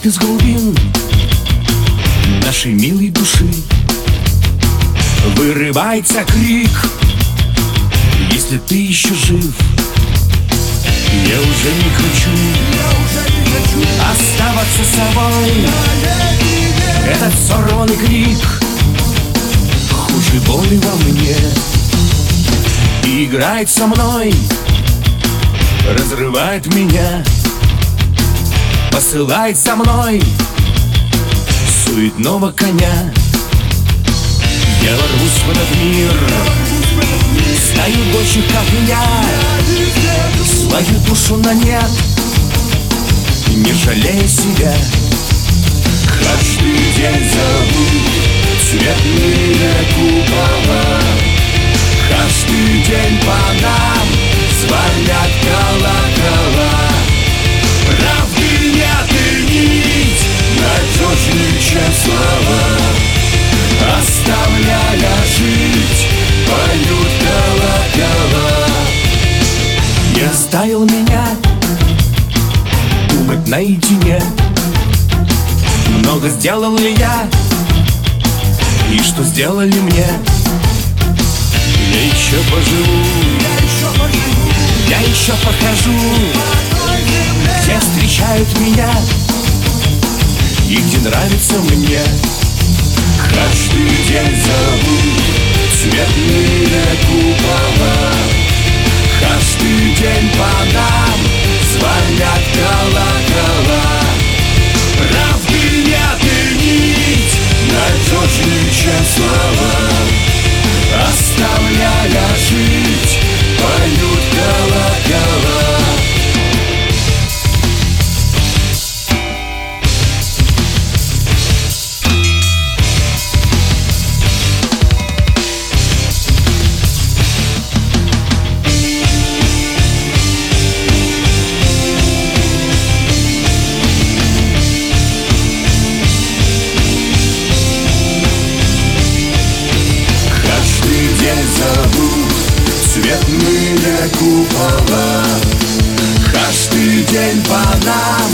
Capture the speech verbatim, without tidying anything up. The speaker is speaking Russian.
из глубин нашей милой души вырывается крик: если ты еще жив, я уже не хочу, я уже не хочу оставаться собой. Этот сорванный крик хуже боли во мне и играет со мной, разрывает меня, посылает со мной суетного коня. Я ворвусь в этот мир, стаю больше, как меня, свою душу на нет, не жалея себя. Каждый день зовут цветные купола, каждый день по нам звонят колокола. Правды нет и нить надежнее, чем слова, оставляя жить, поют колокола. Не оставил меня думать наедине, много сделал ли я и что сделали мне. Я еще поживу, я еще поживу, я еще покажу, где встречают меня и где нравится мне. Каждый день зовут цветные купола, каждый день по нам звонят колокола. Правды нет и нить надежнее, чем слова, оставляя жить, поют колокола. Цветные купола, каждый день по нам